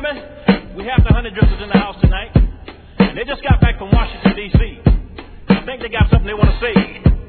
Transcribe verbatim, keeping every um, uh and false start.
gentlemen, we have the honey drippers in the house tonight. They just got back from Washington, D C I think they got something they want to say.